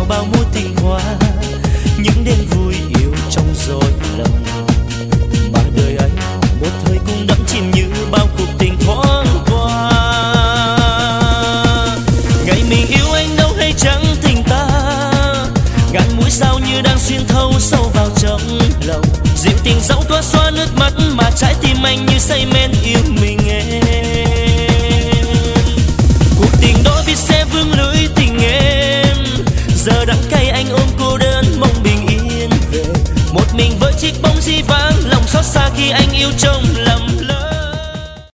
bao mối tình hoa, những đêm vui yêu trong dối lòng. Mà đời anh một thời cũng đắm chìm như bao cuộc tình thoáng qua. Ngày mình yêu anh đâu hay chẳng tình ta, ngàn mũi sao như đang xuyên thấu sâu vào trong lòng. Dịu tình dẫu thoa xóa nước mắt mà trái tim anh như say men yêu mình em. Cuộc tình đó biết sẽ vương lưỡi tình em, giờ đắng cay anh ôm cô đơn mong bình yên về. Một mình với chiếc bóng di vãng, lòng xót xa khi anh yêu trong lòng